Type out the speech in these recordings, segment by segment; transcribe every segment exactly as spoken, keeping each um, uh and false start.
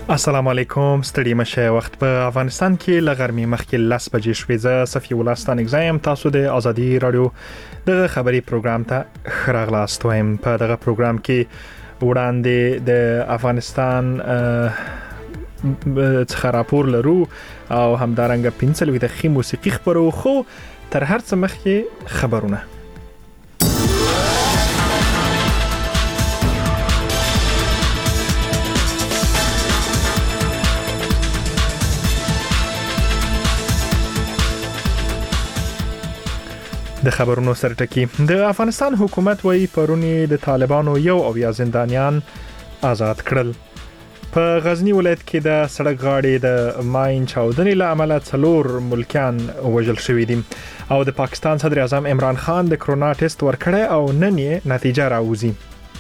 السلام علیکم ستړي مشه وخت په افغانستان کې لغرمې مخکې لاس بجې شوې ز صفي ولستان اگزایم تاسو د ازادي رادیو د خبري پروګرام ته خراغلاست وایم په دغه پروګرام کې وړاندې د افغانستان څخه راپور لرو او همدارنګه پنځل وی د خي موسیقي خبرو خو تر هر څه مخکې خبرونه د خبرونو سرټکی د افغانستان حکومت وایي پرونی د طالبانو یو او یا زندانیان آزاد کړل په غزنی ولایت کې د سړک غاړې د ماین چاودنې له امله څلور ملکیان وژل شوي دي او د پاکستان صدر اعظم عمران خان د کرونا ټیسټ ورکړی او نن یې نتیجه راوځي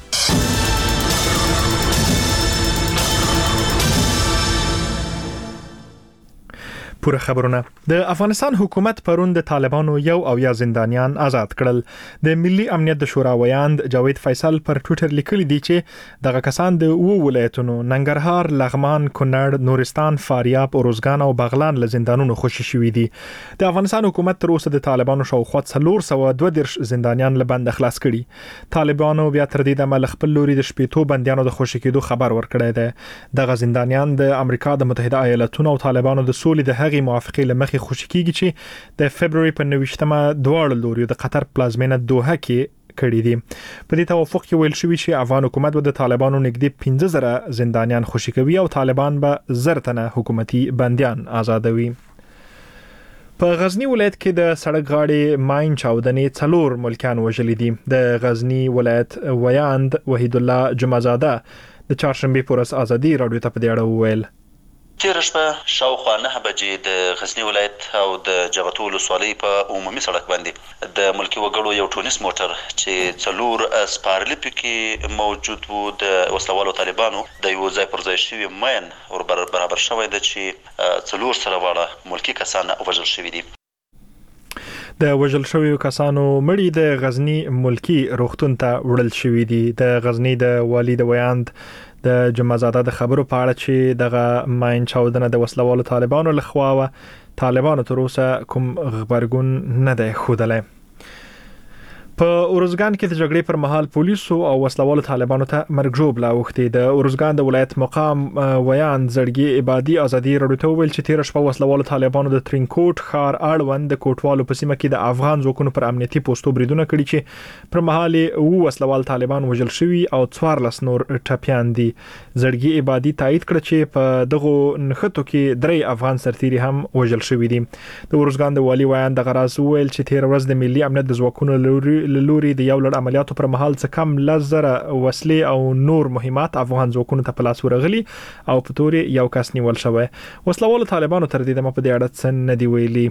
پوره خبرونه د افغانستان حکومت پرون د طالبانو یو او یا زندانیان آزاد کړل د ملي امنیت د شورا ویاند جاوید فیصل پر ټوئیټر لیکلی دی چې دغه کسان د وو ولایتونو ننګرهار، لغمان، کونړ، نورستان، فاریاب، اروزګان او بغلان له زندانونو خوشي شوي دي د افغانستان حکومت تر اوسه د طالبانو شاوخوا څلور سوه دوه دېرش زندانیان له بند خلاص کړي طالبانو بیا تر دې دمه خپل لوري د شپېتو بندیانو د خوشي کېدو خبر ورکړی دی دغه زندانیان د امریکا د متحده ایالاتونو او طالبانو د سولې د هغې موافقه لمخې خوشی کیږي چې د فبرवरी په نوښتمه دواړو لوري د قطر پلازمینه دوحه کې کړی دي په دې توافق کې ویل شوی چې افغان حکومت د طالبانو نږدې پنځه زره زندانیان خوشی کوي او طالبان به زر تنه حکومتي بنديان آزادوي په غزنی ولایت کې د سړک غاړې ماین چاودنې څلور ملکیان وژل دي د غزنی ولایت ویاند وحید الله جمعزاده د چهارشنبه پورس ازادي رادیو ته په دې اړه وویل تیر شپه شاوخوا نه بجې د غزنی ولایت او د جغتو ولسوالۍ په عمومي سړک باندې د ملکی وګړو یو ټونس موټر چې څلور سپارلي پکې موجود وو د وسلوالو طالبانو د یو ځای پر ځای شوي ماین ور برابر شوی دی چې څلور سره واړه ملکی کسان وژل شوي دي د وژل شویو کسانو مړي د غزنی ملکی روغتون ته وړل شوي دي د غزنی د والی د ویاند د جمعزاده د خبرو په اړه چې دغه ماین چاودنه د وسلوالو طالبانو لخوا و طالبانو تر اوسه کوم خبرګون نه دی ښودلی په اورزګان کې د جګړې پر مهال پولیسو او وسلوالو طالبانو ته مرګ ژوبله اوښتې د اورزګان د ولایت مقام ویان زړګي عبادي ازادي رادیو ته ویل چې تیر شپه وسلوالو طالبانو د ترینکوټ ښار اړوند د کوټوالو په سیمه کې د افغان ځواکونو پر امنیتي پوسټو بریدونه کړي چې پر مهال وو وسلوال طالبان وژل شوي او څوارلس نور ټپیان دي زړګي عبادي تایید کړ چې په دغه نښتو کې درې افغان سرتیري هم وژل شوي دي د اورزګان د والی ویان د غراز ویل چې تیر ورځ د ملي امنیت د ځواکونو لوري لوري د یو لړ عملیاتو پر مهال څه کم لزر وسلې او نور مهمات افغان ځواکونو ته په لاس ورغلي او په توري یو کس نیول شوی وسلوالو طالبانو تر دې دمه په دې اړه څه نه دی ویلي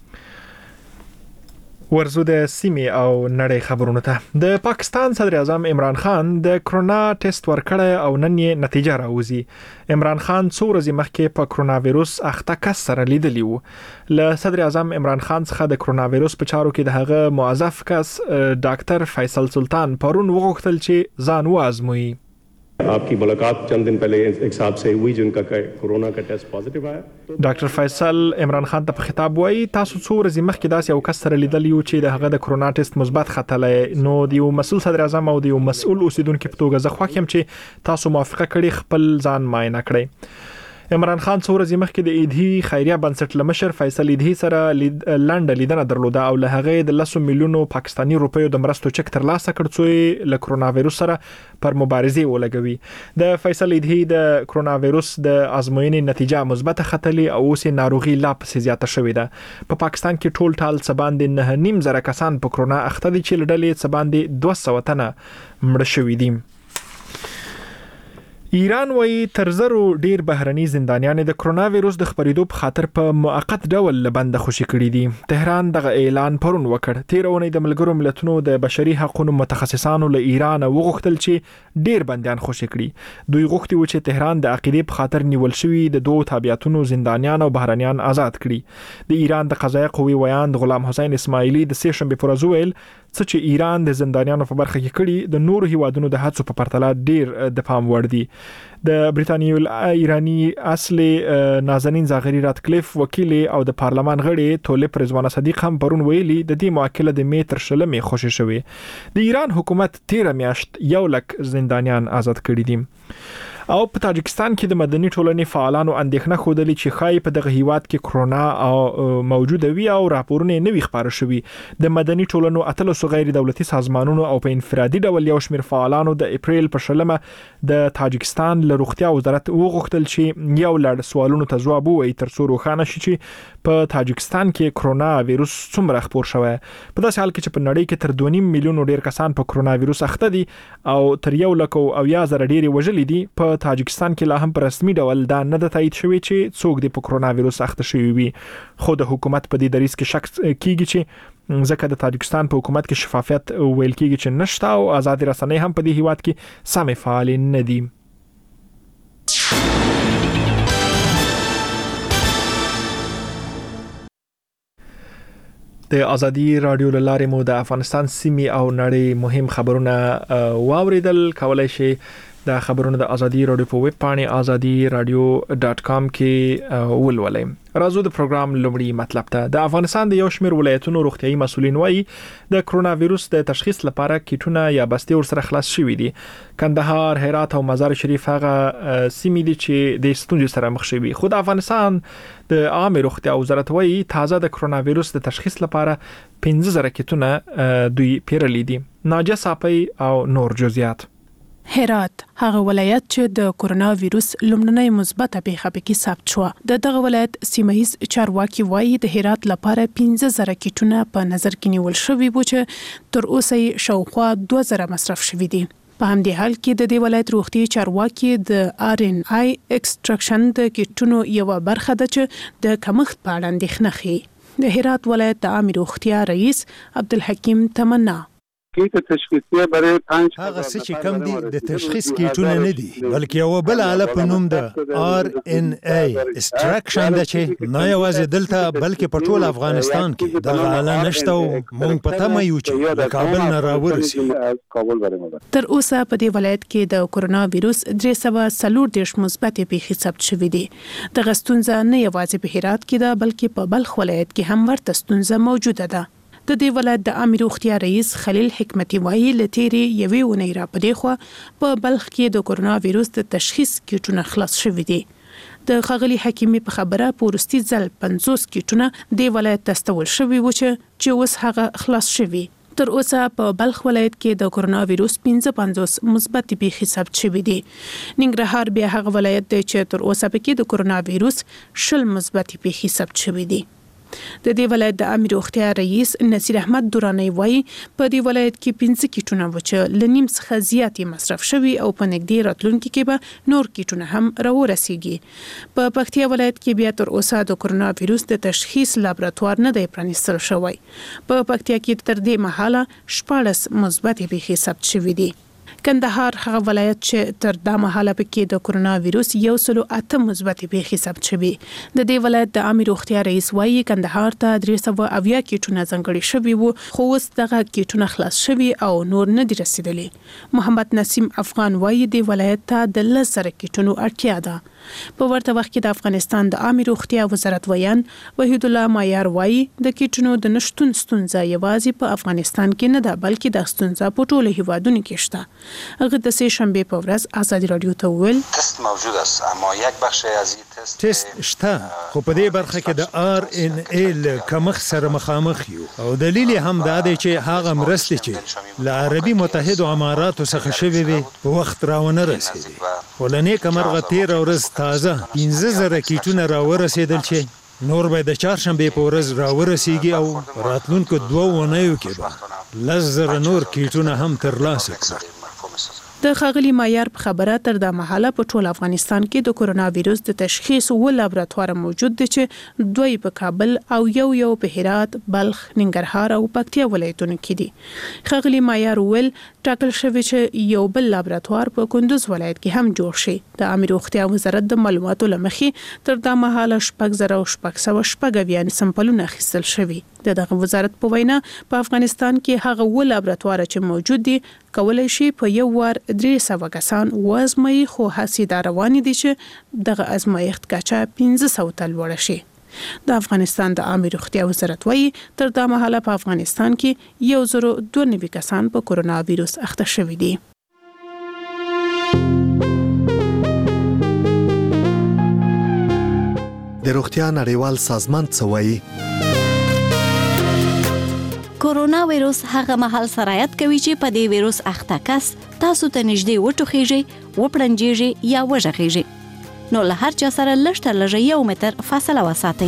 ورزو د سیمې او نړۍ خبرونه ته د پاکستان صدر اعظم عمران خان د کرونا ټیسټ ورکړی او نن یې نتیجه راوځي عمران خان څو ورځې مخکې په کرونا وایروس اخته کس سره لیدلی وو له صدر اعظم عمران خان څخه د کرونا وایروس په چارو کې د هغه موظف کس ډاکټر فیصل سلطان پرون وغوښتل چې ځان وازموي आपकी मुलाकात चंद दिन पहले एक साहब से हुई जिनका कोरोना का टेस्ट पॉजिटिव आया ډاکټر فیصل عمران خان ته په خطاب وایي تاسو څو ورځې مخکې داسې یو کس سره لیدلی یو چې د هغه د کرونا ټیسټ مثبت ختلی نو د یو مسؤل صدر اعظم او د یو مسؤل اوسیدونکو په توګه زه خوښ یم چې تاسو موافقه کړې خپل ځان معاینه کړئ عمران خان څو ورځې مخکې د ایدهی خیریه بنسټ لمشر فیصل ایدهی سره لید لنډه لیدنه درلوده او له هغه د لسو میلیونو پاکستانی روپیو د مرستو چک تر لاسه کړ چې له کرونا وایروس سره پر مبارزه ولګوي د فیصل ایدهی د کرونا وایروس د ازموینې نتیجه مثبت ختلی او اوس ناروغي لا پسې زیاته شوې ده په پا پاکستان کې ټول ټال سباندې نه نیم زره کسان په کرونا اخته دي چې لډلې سباندې دوه سوه تنه مړ شوي دي ایران وایي تر زرو ډیر بهرني زندانیان د کرونا وایروس د خبرېدو په خاطر په موقت ډول لبند خوشي کړي دي تهران دغه اعلان پرون وکړ تیر اونۍ د ملګرو ملتونو د بشري حقوقو متخصصانو له ایران وغوښتل چې ډیر بنديان خوشي کړي دوی غوښتي و چې تهران د عقیدې په خاطر نیول شوی د دوه تابعیتونو زندانیان او بهرنیان آزاد کړي د ایران د قضایي قوې ویاند غلام حسین اسماعیلی د سه شنبه پر ورځ ویل څه چې ایران د زندانیانو په برخه کې کړي د نورو هیوادونو د هڅو په پرتله ډیر د پام وړ دي. د بریتانیې ایرانی اصل نازنین زاغری راتکلیف وکیل او د پارلمان غړي طالب رضوان صدیق هم پرون ویلي د دې معاملې د میټر شلمې خوشی شوی. د ایران حکومت تیر میاشت یو لک زندانیان آزاد کړي دي. او په تاجکستان کې د مدني ټولنې فعالانو اندېښنه خوده چې خای په دغه هیواد کې کرونا او موجوده وي او راپورونه نوي خبره شوي. د مدني ټولنو اتلس غیر دولتي سازمانونو او په انفرادي ډول یو شمېر فعالانو د اپریل په شلمه د تاجکستان له روغتیا وزارت وغوښتل چې یو لړ سوالونو ته ځواب ووایي ترڅو روښانه شي چې په تاجکستان کې کرونا وایروس څومره خپور شوی. په داسې حال کې چې په نړۍ کې تر دوه نیم میلیون ډیر کسان په کرونا وایروس اخته دي او تر یو لک او یا زره ډیر وژلي دي. په تاجکستان کې لا هم په رسمي ډول دا نه د تایید شوی چې څوک د کرونا وایروس اخته شوی وي. خو د حکومت په دې دریځ کې شک کیږي چې ځکه د تاجکستان په حکومت کې شفافیت ویل کیږي چې نشته او آزادي رسنۍ هم په دې هیواد کې سمې فعال نه دي. د ازادي رادیو لاره مو د افغانستان سیمې او نړۍ مهم خبرونه واوریدل. کولای شئ د خبرونو د ازادي رادیو په ویب پاڼه ازادي رادیو ډاټ کام کې ولولئ. راځو د پروګرام لومړی مطلب ته. د افغانستان د یو شمېر ولایتونو روغتيایي مسولین وایي د کرونا وایروس د تشخیص لپاره کیټونه یا بستې ورسره خلاص شوي دي. کندهار، هرات او مزار شریف هغه سیمې دي چې د ستونزې سره مخ شوي. خو د افغانستان د عامه روغتیا وزارت وایي تازه د کرونا وایروس د تشخیص لپاره پنځه زره کیټونه دوی پیرلي دي. ناجیه صافی او نور جزئیات. هرات هغه ولایت چې د کرونا وایروس لومړنۍ مثبته پیښه پکې ثبت شو. د دغه ولایت سیمه‌ایز چارواکي وایي د هرات لپاره پنځه زره کیټونه په نظر کې نیول شوي وو چې تر اوسه یې شاوخوا دوه زره مصرف شوي دي. په همدې حال کې د دې ولایت روغتي چارواکي د آر ان آی ایکسټراکشن د کیټونو یو برخه ده چې د کمښت په اړه اندېښنه ښيي. د هرات ولایت د عامه روغتیا رئیس عبدالحکیم تمنا کیټ تشخیصیه برای پنځ هغه څه چې کم دي د تشخیص کیټونه نه دي بلکې یو بل اله په نوم د آر ان ای ایکسټراکشن ده چې نه یوازې دلته بلکې په ټول افغانستان کې دغه اله نشته او موږ په تمه یو چې د کابل نه راورسي. تر اوسه په دې ولایت کې د کرونا وایروس درې سوه څلور دېرش مثبتې پیښې ثبت شوې دي. دغه ستونزه نه یوازې په هرات کې ده بلکې په بلخ ولایت کې هم ورته ستونزه موجوده ده. د دې ولایت د عامه روغتیا رئیس خلیل حکمتي وایي لتيري یوې ونې را پدې خو په بلخ کې د کرونا وایروس د تشخیص کیټونه خلاص شوي دي. د خغلی حکیمي په خبره پورستي ځل پنځوس کیټونه د ولایت تستول شوي و چې اوس هغه خلاص شوي. تر اوسه په بلخ ولایت کې د کرونا وایروس پنځه پنځوس مثبت پیښې ثبت شوي دي. ننګرهار بیا هغه ولایت دی چې تر اوسه پکې د کرونا وایروس شل مثبت پیښې ثبت شوي دي. د دې ولایت د عامه روغتیا رئیس نصیر احمد دورانی وایي په دې ولایت کې پنځه کیټونه و چې ل نیم څخه زیاتې مصرف شوي او په نږدې راتلونکي کې به نور کیټونه هم راورسیږي. په پکتیا ولایت کې بیا تر اوسه د کرونا وایروس د تشخیص لابراتوار نه دی پرانیستل شوی. په پکتیا کې تر دې مهاله شپاړس مثبت پیښې ثبت شوي دي. کندهار هغه ولایت چې تر دا مهاله پکې د کرونا وایروس یو سلو اته مثبت پیښې ثبت شوي. د دې ولایت د عامه روغتیا رئیس وایي کندهار ته درې سوه اویا کیټونه ځانګړي شوي وو خو اوس دغه کیټونه خلاص شوي او نور نه دي رسیدلي. محمد نسیم افغان وایي د ولایت ته د لس زره کیټونو اړتیا ده. په ورته وخت کې د افغانستان د عامه روغتیا وزارت ویان وحید الله مایار وایي د کیټونو د نشټون ستونزه یوازې په افغانستان کې نه ده بلکې د ستونزه په ټولو هیوادونو کې شته. هغه د سه شنبه په ورځ ازادي رادیو ته ویل تست موجود است اما یک بخش از این تست تست شته خو په دې برخه کې د آر ان ای کمخ سره مخامخ یو او دلیل هم دا دی چې هغه مرستې چې له عربي متحده اماراتو څخه شوي وي په وخت راونه رسیدي. ولنې کمرغه تیر ورځ تازه پنځه زره کیټونه راورسېدل چې نور به د چهارشنبې په ورځ راورسیږي او راتلونکو دوه اونیو کې به لس زره نور کیټونه هم ترلاسه کړي. د خغلی معیار په خبره تر دا مهاله په ټول افغانستان کې د کرونا وایروس د تشخیص و لابراتوار موجود دي چې دوی په کابل او یو یو په هرات، بلخ، ننګرهار او پکتیا ولایتونو کې دي. خغلی معیار ول ټاکل شوی چې یو بل لابراتوار په کندوز ولایت کې هم جوړ شي. د عامه روغتیا وزارت د معلوماتو لمخې تر دا مهاله شپږ زره او شپږ سوه شپږ اویا سمپلونه اخیستل شوي. د دغه وزارت په وینا په افغانستان کې هغه و لابراتوار چې موجود دي کولای شي په یو وار درې سوه کسان وازموي، خو هڅې دا روانې دي چې دغه ازمایښت کچه پنځه سوه ته لوړه شي. د افغانستان د عامه روغتیا وزارت وایي تر دا مهاله په افغانستان کې یو زر دوه نوي کسان په کورونا وایرس اخته شوي دي. د روغتیا نړیوال سازمان څه وایي؟ کورونا وایرس هغه مهال سرایت کوي چې په دې وایرس اخته کس تاسو ته نږدې وټوخیږي، وپړنجیږي یا وژغیږي. نو له هر چا سره لږ تر لږه یو متر فاصله وساتئ.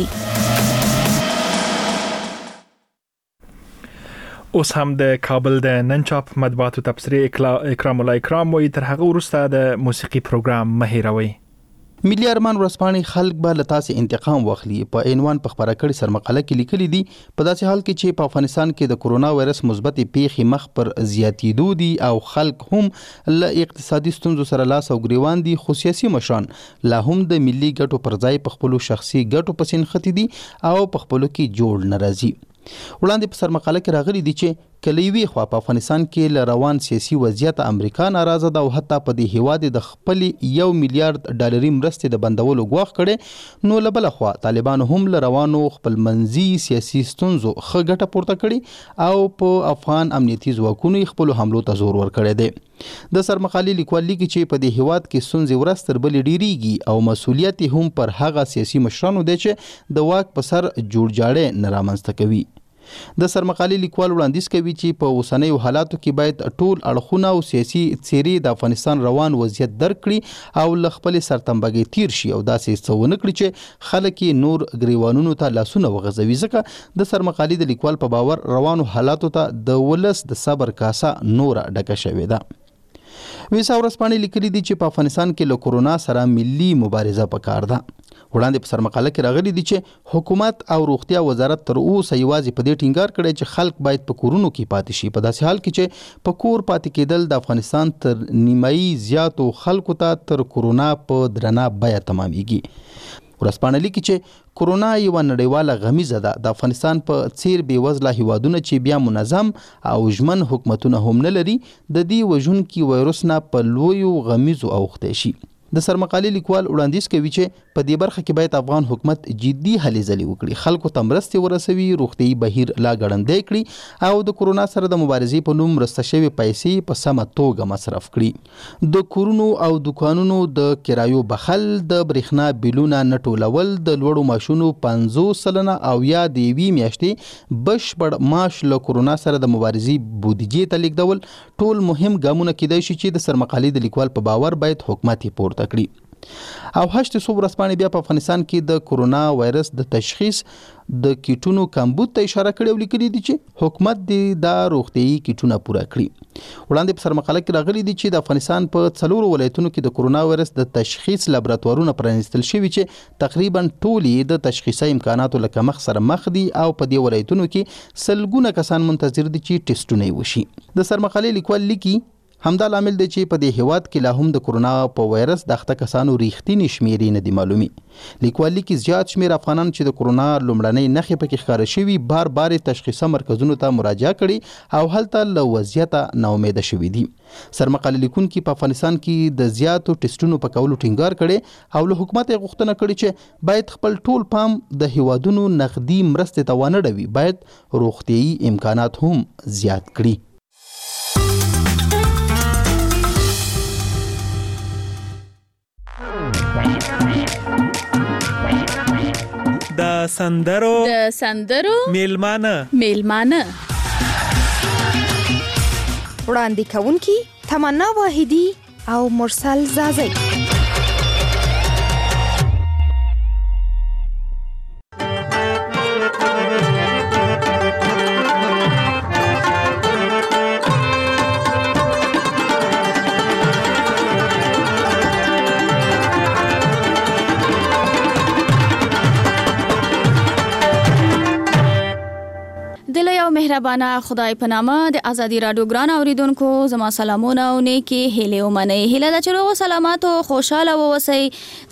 اوس هم د کابل د ننچاپ مطبوعاتو تبصرې اکرام الله اکرام وایي تر هغه وروسته د موسیقي پروګرام مه هیروئ. ملي ارمان ورځپاڼې خلک به له تاسې انتقام واخلي په عنوان په خبره کړي سرمقاله کې لیکلي دي په داسې حال کې چې په افغانستان کې د کورونا وایرس مثبت پیښې مخ پر زیاتېدو دي او خلک هم له اقتصادي ستونزو سره لاس او ګریوان دي، خو سیاسي مشران لا هم د ملي ګټو پر ځای په خپلو شخصي ګټو پسې نښتي دي او په خپلو کې جوړ نه راځي. وړاندې په سرمقاله کې راغلي دي چې کله یوې خوا په افغانستان کې له روان سیاسي وضعیت امریکا ناراضه ده او حتی په دې هیواد د خپل یو میلیارډ ډالري مرستې د بندولو غواخ کړي، نو له بل خوا طالبانو هم له روانو خپل منځي سیاسي ستونزو ښه ګټه پورته کړي او په افغان امنیتي ځواکونو خپل حملو ته زور ورکړی دی. د سرمقالې لیکوال لیکي چې په دې هیواد کې ستونزې ورځ تر بلې ډیریږي او مسؤلیت هم پر هغه سیاسي مشرانو دی چې د واک په سر جوړجاړی نه رامنځته کوي. د سرمقالې لیکوال وړاندیز کوي چې په اوسنیو حالاتو کې باید ټول اړخونه او سیاسي څیرې د افغانستان روان وضعیت درک کړي او له خپل سرتمبګۍ تیر شي او داسې څه ونه کړي چې خلک نور ګریوانونو ته لاسونه وغځوي. ځکه د سرمقالې د لیکوال په باور روانو حالاتو ته د ولس د صبر کاسه نوره ډکه شوې ده. ویسا ورځپاڼې لیکلي دي چې په افغانستان کې له کورونا سره ملي مبارزه پکار ده. وړاندې په سرمقاله کې راغلي دي چې حکومت او روغتیا وزارت تر اوسه یوازې په دې ټینګار کړی چې خلک باید په کورونو کې پاتې شي، په داسې حال کې چې په کور پاتې کېدل د افغانستان تر نیمایي زیاتو خلکو ته تر کورونا په درنه بیه تمامیږي. ورځپاڼه لیکي چې کورونا یو نړیواله غمیزه ده. د افغانستان په څیر بیوزله هیوادونه چې بیا منظم او ژمن حکومتونه هم نه لري د دې وژونکي وایرس نه په لویو غمیزو اوښتی شي. د سرمقالې لیکوال وړاندیز کوي چې په دې برخه کې باید افغان حکومت جدي هلې ځلې وکړي، خلکو ته مرستې ورسوي، روغتیايي بهیر لا ګړندی کړي او د کورونا سره د مبارزې په نوم مرسته شوې پیسې په سمه توګه مصرف کړي. د کورونو او دکانونو د کرایو بخل، د برېښنا بیلونه نه ټولول، د لوړو معاشونو پنځوس سلنه او یا د یوې میاشتې بشپړ معاش له کورونا سره د مبارزې بودیجې ته لیږدول ټول مهم ګامونه کیدای شي چې د سرمقالې د لیکوال په باور باید حکومت یې پورته کړي. او هشت سو ورځپاڼې بیا په افغانستان کې د کورونا وایرس د تشخیص د کیټونو کمبود ته اشاره کړې او لیکلي دي چې حکومت دې دا روغتیايي کیټونه پوره کړي. وړاندې په سرمقاله کې راغلي دي چې د افغانستان په څلورو ولایتونو کې د کورونا وایرس د تشخیص لابراتوارونه پرانیستل شوي چې تقریبا ټولې د تشخیصي امکاناتو له کمښت سره مخ دي او په دې ولایتونو کې سلګونه کسان منتظر دي چې ټیسټونه وشي. د سرمقالې لیکوال لیکي همدا لامل دی چې په دې هیواد کې لا هم د کورونا په وایرس د اخته کسانو ریښتینې شمیرې نه دي معلومي. لیکوال لیکي زیات شمیر افغانان چې د کورونا لومړنۍ نښې پکې ښکاره شوي بار بار تشخیصي مرکزونو ته مراجعه کړي او هلته له وضعیته ناامیده شوي دي. سرمقاله لیکونکي په افغانستان کې د زیاتو ټیسټونو په کولو ټینګار کړي او له حکومت یې غوښتنه کړې چې باید خپل ټول پام د هیوادونو نقدي مرستې ته ونه ډوي، باید روغتیايي امکانات هم زیات کړي. د سندرو د سندرو میلمانه میلمانه وړاندې کوونکی تمنا واحدی او مرسل زازی. مهربانه خدای په نامه د ازادي رادیو ګران اوریدونکو زما سلامونه او نیکی هیله ومنئ. هیله د چلو سلامات او خوشاله اوسئ.